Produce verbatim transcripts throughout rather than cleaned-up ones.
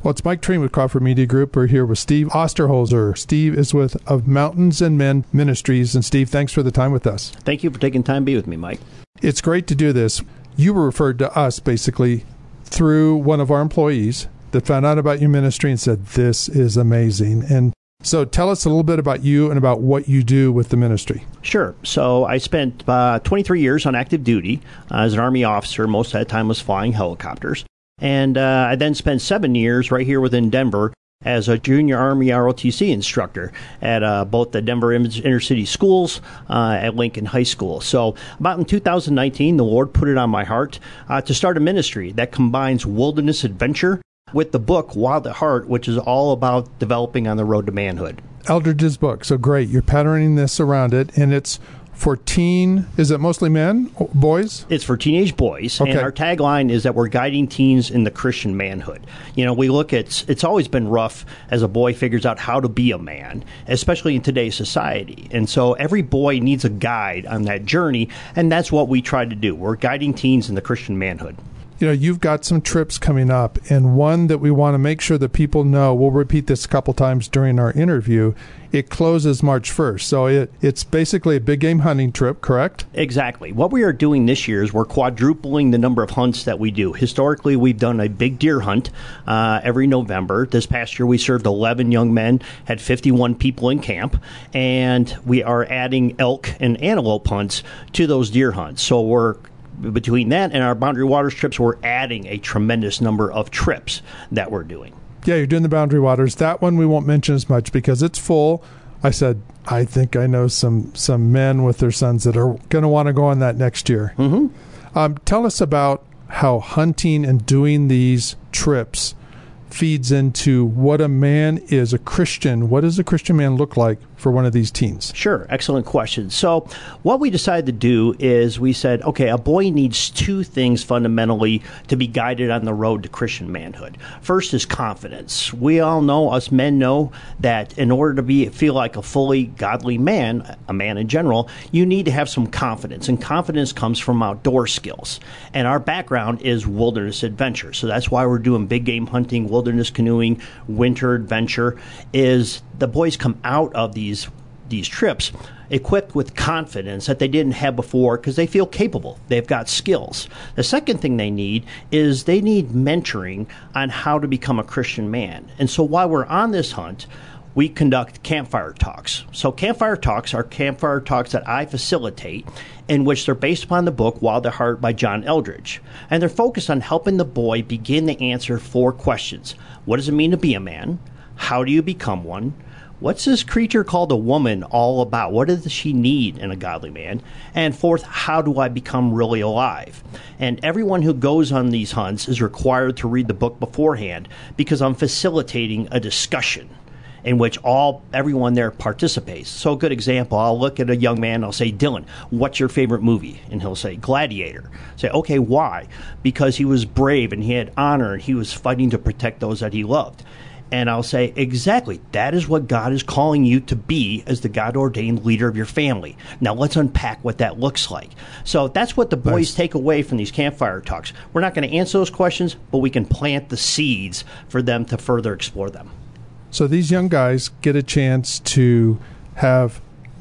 Well, it's Mike Treen with Crawford Media Group. We're here with Steve Osterholzer. Steve is with Of Mountains and Men Ministries. And Steve, thanks for the time with us. Thank you for taking time to be with me, Mike. It's great to do this. You were referred to us, basically, through one of our employees that found out about your ministry and said, this is amazing. And so tell us a little bit about you and about what you do with the ministry. Sure. So I spent uh, twenty-three years on active duty uh, as an Army officer. Most of that time was flying helicopters. And uh, I then spent seven years right here within Denver as a junior Army R O T C instructor at uh, both the Denver inner city schools uh, at Lincoln High School. So about in two thousand nineteen, the Lord put it on my heart uh, to start a ministry that combines wilderness adventure with the book Wild at Heart, which is all about developing on the road to manhood. Eldridge's book. So great. You're patterning this around it, and it's for teen, is it mostly men, boys? It's for teenage boys, okay. And our tagline is that we're guiding teens in the Christian manhood. You know, we look at, it's always been rough as a boy figures out how to be a man, especially in today's society. And so every boy needs a guide on that journey, and that's what we try to do. We're guiding teens in the Christian manhood. You know, you've got some trips coming up, and one that we want to make sure that people know, we'll repeat this a couple times during our interview, it closes March first. So it, it's basically a big game hunting trip, correct? Exactly. What we are doing this year is we're quadrupling the number of hunts that we do. Historically, we've done a big deer hunt uh, every November. This past year, we served eleven young men, had fifty-one people in camp, and we are adding elk and antelope hunts to those deer hunts. So we're between that and our Boundary Waters trips, we're adding a tremendous number of trips that we're doing. Yeah, you're doing the Boundary Waters. That one we won't mention as much because it's full. I said, I think I know some some men with their sons that are going to want to go on that next year. Mm-hmm. Um, tell us about how hunting and doing these trips feeds into what a man is, a Christian. What does a Christian man look like for one of these teens? Sure. Excellent question. So what we decided to do is we said, okay, a boy needs two things fundamentally to be guided on the road to Christian manhood. First is confidence. We all know, us men know, that in order to be feel like a fully godly man, a man in general, you need to have some confidence. And confidence comes from outdoor skills. And our background is wilderness adventure. So that's why we're doing big game hunting, wilderness canoeing, winter adventure, is the boys come out of these these trips equipped with confidence that they didn't have before because they feel capable. They've got skills. The second thing they need is they need mentoring on how to become a Christian man. And so while we're on this hunt, we conduct campfire talks. So campfire talks are campfire talks that I facilitate, in which they're based upon the book Wild at Heart by John Eldridge. And they're focused on helping the boy begin to answer four questions. What does it mean to be a man? How do you become one? What's this creature called a woman all about? What does she need in a godly man? And fourth, how do I become really alive? And everyone who goes on these hunts is required to read the book beforehand because I'm facilitating a discussion in which all everyone there participates. So a good example, I'll look at a young man, I'll say, Dylan, what's your favorite movie? And he'll say, Gladiator. I say, okay, why? Because he was brave and he had honor and he was fighting to protect those that he loved. And I'll say, exactly, that is what God is calling you to be as the God-ordained leader of your family. Now let's unpack what that looks like. So that's what the boys nice. take away from these campfire talks. We're not going to answer those questions, but we can plant the seeds for them to further explore them. So these young guys get a chance to have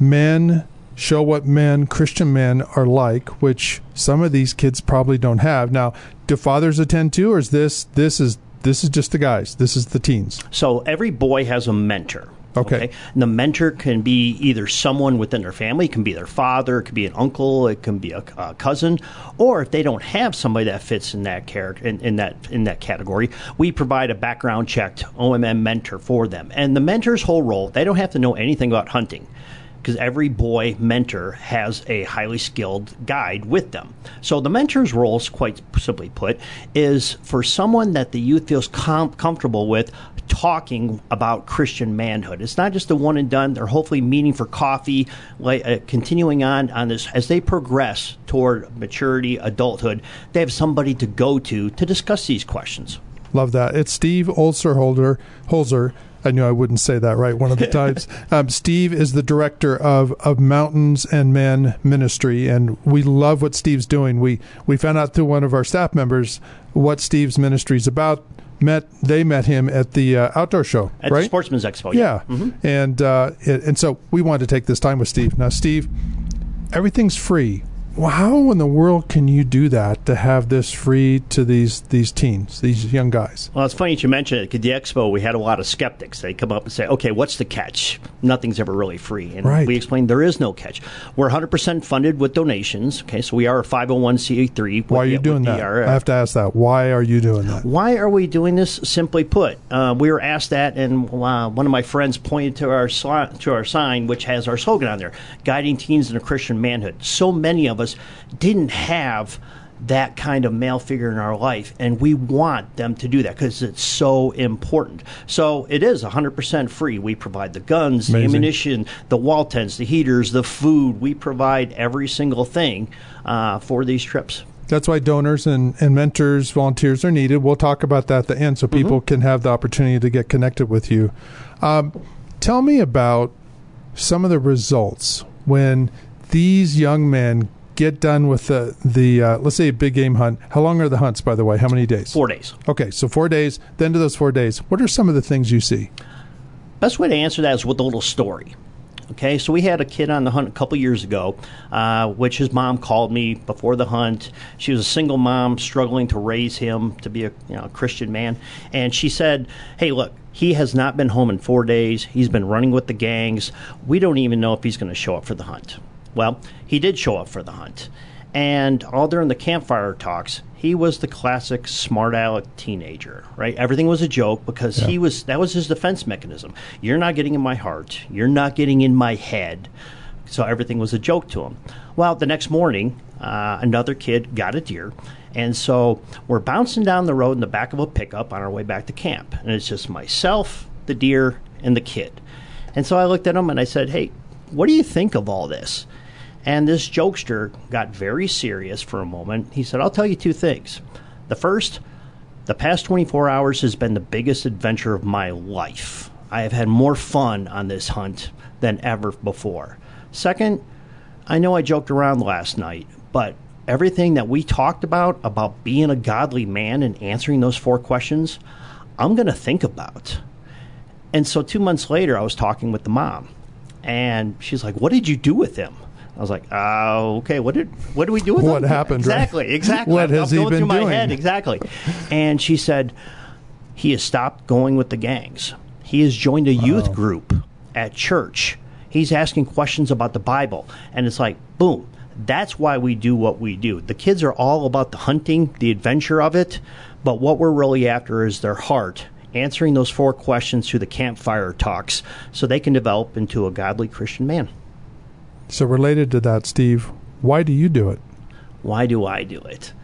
men show what men, Christian men, are like, which some of these kids probably don't have. Now, do fathers attend too, or is this this is this is just the guys? This is the teens. So every boy has a mentor. Okay. okay. And the mentor can be either someone within their family, it can be their father, it could be an uncle, it can be a, a cousin, or if they don't have somebody that fits in that character in, in that in that category, we provide a background checked O M M mentor for them. And the mentor's whole role, they don't have to know anything about hunting, because every boy mentor has a highly skilled guide with them. So the mentor's role, quite simply put, is for someone that the youth feels com- comfortable with talking about Christian manhood. It's not just a one and done. They're hopefully meeting for coffee, like, uh, continuing on on this as they progress toward maturity, adulthood. They have somebody to go to to discuss these questions. Love that. It's Steve Osterholzer. Holzer. I knew I wouldn't say that right one of the times. Um, Steve is the director of, of Mountains and Men Ministry, and we love what Steve's doing. We we found out through one of our staff members what Steve's ministry is about met they met him at the uh, outdoor show, At right? the Sportsman's Expo, Yeah, yeah. Mm-hmm. and uh, it, and so we wanted to take this time with Steve. Now, Steve, everything's free. Well, how in the world can you do that to have this free to these these teens, these young guys? Well, it's funny that you mentioned it. At the expo, we had a lot of skeptics. They come up and say, okay, what's the catch? Nothing's ever really free. And Right. we explained there is no catch. We're one hundred percent funded with donations. Okay, so we are a five oh one c three. Why are you doing that? I have to ask that. Why are you doing that? Why are we doing this? Simply put, uh, we were asked that, and uh, one of my friends pointed to our sli- to our sign, which has our slogan on there: "Guiding Teens in a Christian Manhood." So many of us didn't have that kind of male figure in our life, and we want them to do that because it's so important. So it is one hundred percent free. We provide the guns, Amazing. the ammunition, the wall tents, the heaters, the food. We provide every single thing uh, for these trips. That's why donors and, and mentors, volunteers are needed. We'll talk about that at the end so people mm-hmm. can have the opportunity to get connected with you. Um, tell me about some of the results when these young men get done with the, the uh, let's say a big game hunt. How long are the hunts, by the way? How many days? Four days. Okay, so four days. Then to those four days, what are some of the things you see? Best way to answer that is with a little story. Okay, so we had a kid on the hunt a couple years ago, uh, which his mom called me before the hunt. She was a single mom struggling to raise him to be a you know, Christian man. And she said, hey, look, he has not been home in four days. He's been running with the gangs. We don't even know if he's going to show up for the hunt. Well, he did show up for the hunt. And all during the campfire talks, he was the classic smart aleck teenager, right? Everything was a joke because yeah. he was that was his defense mechanism. You're not getting in my heart. You're not getting in my head. So everything was a joke to him. Well, the next morning, uh, another kid got a deer. And so we're bouncing down the road in the back of a pickup on our way back to camp. And it's just myself, the deer, and the kid. And so I looked at him and I said, hey, what do you think of all this? And this jokester got very serious for a moment. He said, I'll tell you two things. The first, the past twenty-four hours has been the biggest adventure of my life. I have had more fun on this hunt than ever before. Second, I know I joked around last night, but everything that we talked about, about being a godly man and answering those four questions, I'm going to think about. And so two months later, I was talking with the mom, and she's like, what did you do with him? I was like, oh, okay, what did what did we do with what him? happened? Exactly, right? exactly. What I'm, has I'm he going been through my doing? head, exactly. And she said, he has stopped going with the gangs. He has joined a youth wow. group at church. He's asking questions about the Bible. And it's like, boom, that's why we do what we do. The kids are all about the hunting, the adventure of it, but what we're really after is their heart, answering those four questions through the campfire talks so they can develop into a godly Christian man. So related to that, Steve, why do you do it? Why do I do it?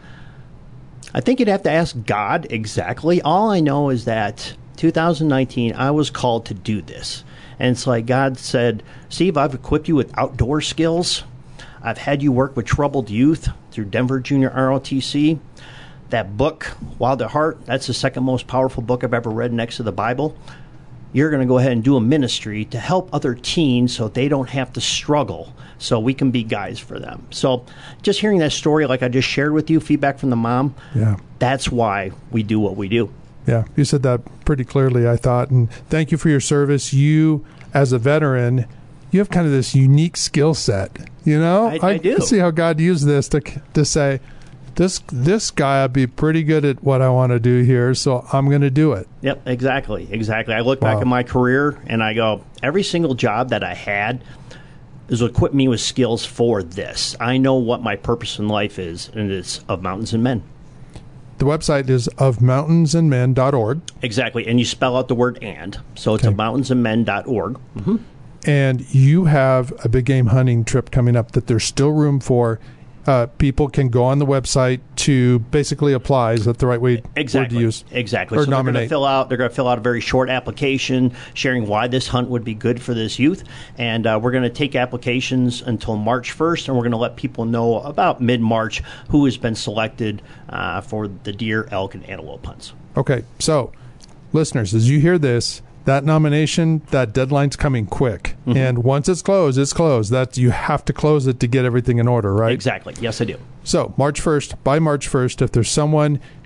I think you'd have to ask God exactly. All I know is that two thousand nineteen, I was called to do this. And it's like God said, Steve, I've equipped you with outdoor skills. I've had you work with troubled youth through Denver Junior R O T C. That book, Wild at Heart, that's the second most powerful book I've ever read next to the Bible. You're going to go ahead and do a ministry to help other teens so they don't have to struggle, so we can be guys for them. So just hearing that story like I just shared with you, feedback from the mom, yeah, that's why we do what we do. Yeah, you said that pretty clearly, I thought. And thank you for your service. You, as a veteran, you have kind of this unique skill set. You know, I, I, I do. see how God used this to to say, This this guy would be pretty good at what I want to do here, so I'm going to do it. Yep, exactly, exactly. I look Wow. back at my career and I go, every single job that I had is what equipped me with skills for this. I know what my purpose in life is, and it's of mountains and men. The website is of mountains and men dot org. Exactly, and you spell out the word and, so it's Okay. of mountains and men dot org. Mm-hmm. And you have a big game hunting trip coming up that there's still room for. Uh, people can go on the website to basically apply. Is that the right way Exactly. word to use? Exactly. Or so they're going to nominate. fill out. They're going to fill out a very short application sharing why this hunt would be good for this youth, and uh, we're going to take applications until March first, and we're going to let people know about mid-March who has been selected uh, for the deer, elk, and antelope hunts. Okay, so listeners, as you hear this, that nomination, that deadline's coming quick. Mm-hmm. And once it's closed, it's closed. That you have to close it to get everything in order, right? Exactly. Yes, I do. So March first, by March first, if there's someone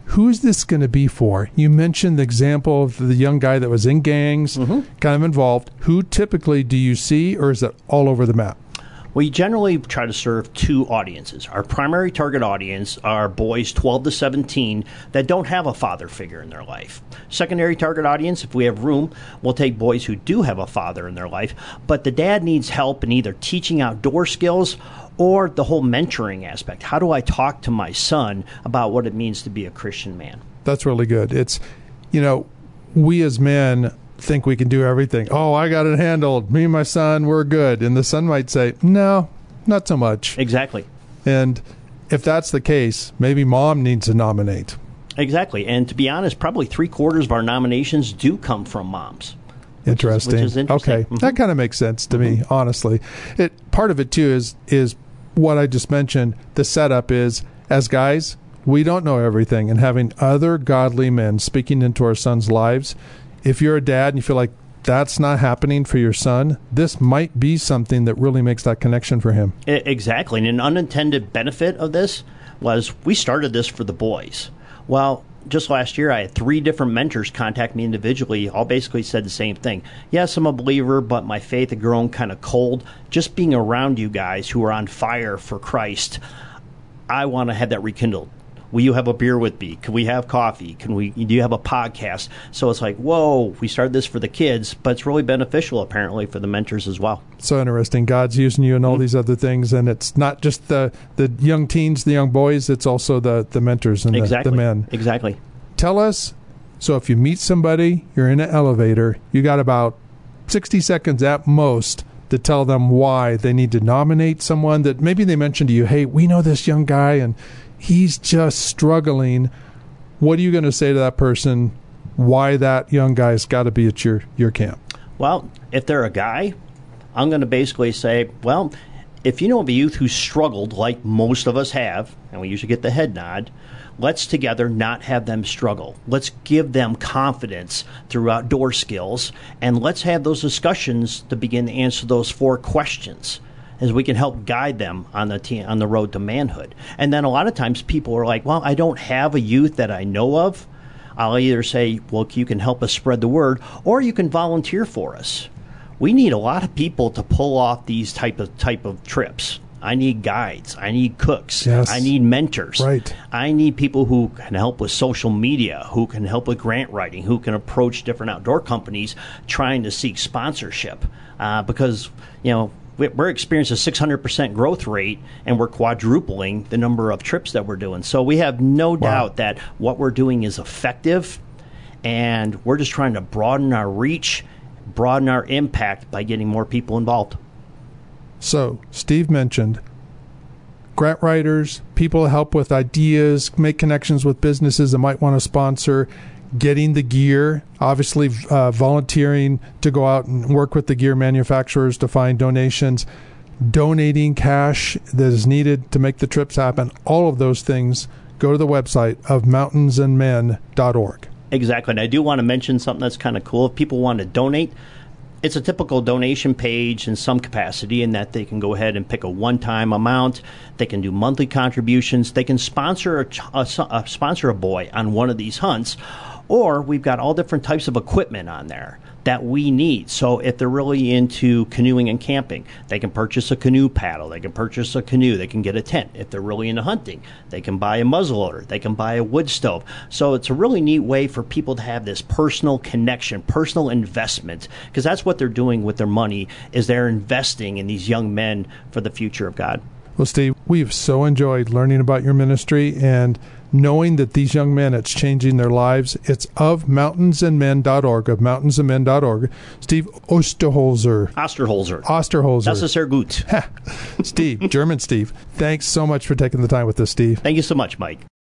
who is this going to be for? You mentioned the example of the young guy that was in gangs, mm-hmm. kind of involved. Who typically do you see, or is it all over the map? We generally try to serve two audiences. Our primary target audience are boys twelve to seventeen that don't have a father figure in their life. Secondary target audience, if we have room, we'll take boys who do have a father in their life, but the dad needs help in either teaching outdoor skills or the whole mentoring aspect. How do I talk to my son about what it means to be a Christian man? That's really good. It's, you know, we as men think we can do everything. Oh, I got it handled. Me and my son, we're good. And the son might say, no, not so much. Exactly. And if that's the case, maybe mom needs to nominate. Exactly. And to be honest, probably three quarters of our nominations do come from moms. Interesting. Which is, which is interesting. Okay. Mm-hmm. That kind of makes sense to mm-hmm. me, honestly. It part of it, too, is is what I just mentioned. The setup is, as guys, we don't know everything. And having other godly men speaking into our sons' lives, if you're a dad and you feel like that's not happening for your son, this might be something that really makes that connection for him. Exactly. And an unintended benefit of this was we started this for the boys. Well, just last year, I had three different mentors contact me individually, all basically said the same thing. Yes, I'm a believer, but my faith had grown kind of cold. Just being around you guys who are on fire for Christ, I want to have that rekindled. Will you have a beer with me? Can we have coffee? Can we? Do you have a podcast? So it's like, whoa, we started this for the kids, but it's really beneficial, apparently, for the mentors as well. So interesting. God's using you in all mm-hmm. these other things, and it's not just the, the young teens, the young boys, it's also the, the mentors and exactly. the, the men. Exactly. Tell us, so if you meet somebody, you're in an elevator, you got about sixty seconds at most to tell them why they need to nominate someone that maybe they mentioned to you, hey, we know this young guy, and he's just struggling. What are you going to say to that person? Why that young guy's got to be at your, your camp? Well, if they're a guy, I'm going to basically say, well, if you know of a youth who struggled like most of us have, and we usually get the head nod, let's together not have them struggle. Let's give them confidence through outdoor skills, and let's have those discussions to begin to answer those four questions, as we can help guide them on the te- on the road to manhood. And then a lot of times people are like, well, I don't have a youth that I know of. I'll either say, well, you can help us spread the word, or you can volunteer for us. We need a lot of people to pull off these type of type of trips. I need guides. I need cooks. Yes. I need mentors. Right. I need people who can help with social media, who can help with grant writing, who can approach different outdoor companies trying to seek sponsorship. Uh, because, you know, we're experiencing a six hundred percent growth rate, and we're quadrupling the number of trips that we're doing. So we have no wow. doubt that what we're doing is effective, and we're just trying to broaden our reach, broaden our impact by getting more people involved. So Steve mentioned grant writers, people to help with ideas, make connections with businesses that might want to sponsor, getting the gear, obviously uh, volunteering to go out and work with the gear manufacturers to find donations, donating cash that is needed to make the trips happen. All of those things, go to the website of mountains and men dot org. Exactly. And I do want to mention something that's kind of cool. If people want to donate, it's a typical donation page in some capacity in that they can go ahead and pick a one-time amount. They can do monthly contributions. They can sponsor a, a, a sponsor a boy on one of these hunts. Or we've got all different types of equipment on there that we need. So if they're really into canoeing and camping, they can purchase a canoe paddle. They can purchase a canoe. They can get a tent. If they're really into hunting, they can buy a muzzleloader. They can buy a wood stove. So it's a really neat way for people to have this personal connection, personal investment, because that's what they're doing with their money, is they're investing in these young men for the future of God. Well, Steve, we've so enjoyed learning about your ministry and knowing that these young men, it's changing their lives. It's of mountains and men dot org, of mountains and men dot org. Steve Osterholzer. Osterholzer. Osterholzer. Das ist sehr gut. Steve, German Steve, thanks so much for taking the time with us, Steve. Thank you so much, Mike.